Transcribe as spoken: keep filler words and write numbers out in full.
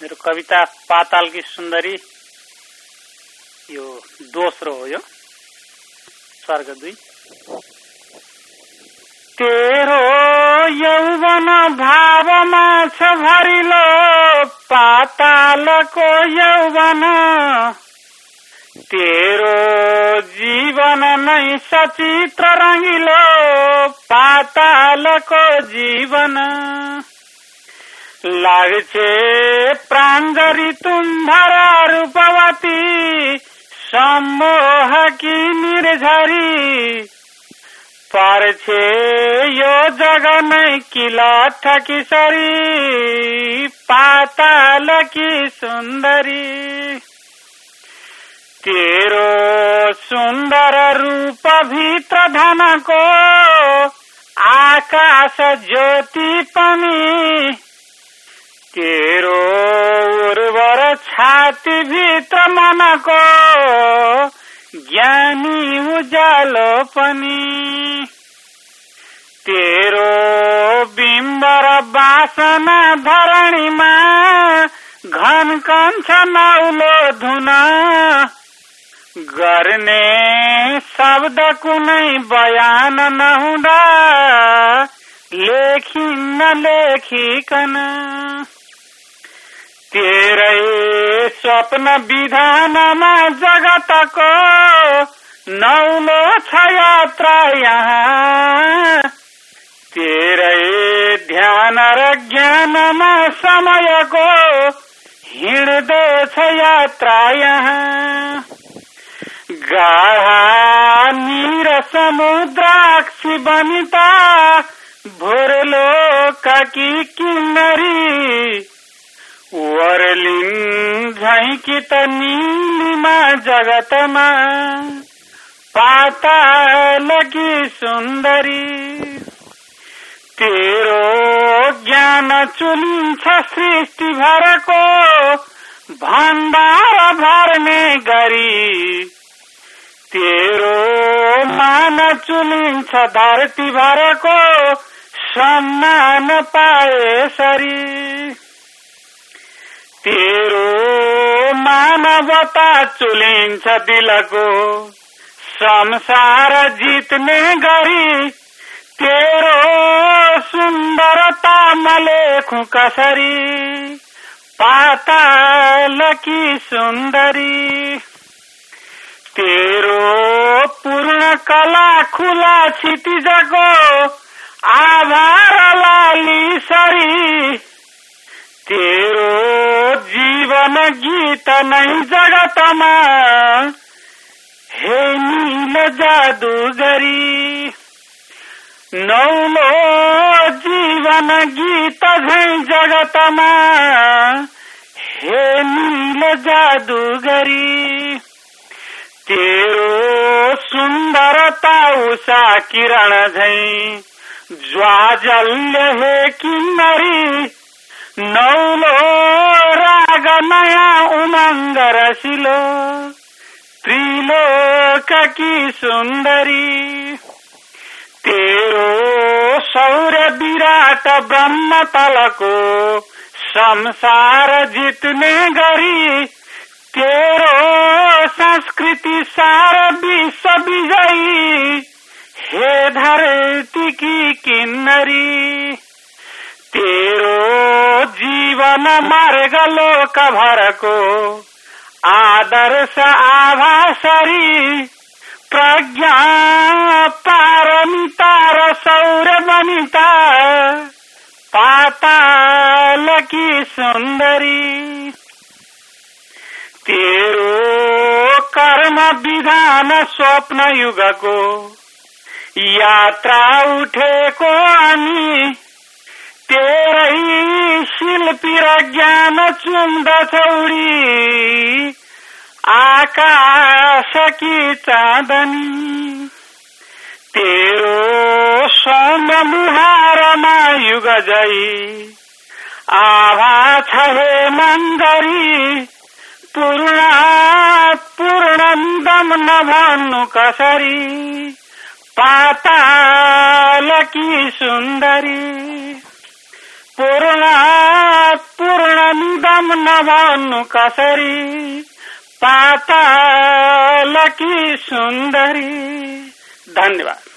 मेरो कविता पातालकी सुन्दरी, यो दोस्रो हो। यो स्वर्ग दुई। तेरो यौवन भावमा छ भरिलो पातालको यौवन, तेरो जीवन नै सचित्र रंगिलो पातालको जीवन। लाग्छे प्रांजरी तुम्हारा रूपवती, सम्मोहकी निर्झरी। पर्छे यो जग नै किलठ किशोरी पातालकी सुन्दरी। तेरो सुन्दर रूप भित्र धनको आकाश ज्योति पनि, तेरो उर्वर छाती भित्र मनको ज्ञानी उजालो पनि। तेरो बिम्ब र बासना धरणीमा घन कन्छ नौलो धुन, गर्ने शब्द कुनै बयान नहुँदा लेखिन्न लेखिकन। तेरै स्वप्न विधानमा जगतको नौलो छ यात्रा यहाँ, तेरै ध्यान र ज्ञानमा समयको हिँड्दो छ यात्रा यहाँ। गाढा नीर समुद्राक्षी बनिता भोरलोककी किन्नरी, वरलिन झैकी त नीलिमा जगतमा पातालकी सुन्दरी। तेरो ज्ञान चुलिन्छ सृष्टि भरको भण्डार भर्ने गरी, तेरो मान चुलिन्छ धरती भरको सम्मान पाए सरी। तेरो मानवता चुलिन्छ दिलको संसार जित्ने गरी, तेरो सुन्दरता मलेखु कसरी पातालकी सुन्दरी। तेरो पूर्ण कला खुला क्षितिजको आभार लाली सरी, तेरो जीवन गीत नै जगतमा हे नील जादुगरी। नौलो जीवन गीत झै जगतमा हे नील जादुगरी। तेरो सुन्दरता उषा किरण झै ज्वाजल्य हे किन्नरी, नौलो राग नयाँ उमंग रसिलो त्रिलोककी सुन्दरी। तेरो शौर्य विराट ब्रह्म तलको संसार जित्ने गरी, तेरो संस्कृति सारा विश्व विजयी हे धरती की किन्नरी। तेरो जीवन मार्ग लोक भरको आदर्श आभासरी, प्रज्ञा पारमिता र शौर्य बनिता पातालकी सुन्दरी। तेरो कर्म विधान स्वप्न युगको यात्रा उठेको अनि, तेरै शिल्पी र ज्ञान चुम्दछ उडी आकाशकी चाँदनी। तेरो सौम्य मुहारमा युग जई आभा छ हे मन्दरी, पूर्ण पूर्ण दम नभन्नु कसरी पातालकी सुन्दरी। पूर्ण पूर्ण निदम नाम नभन्नु कसरी पातालकी सुन्दरी। धन्यवाद।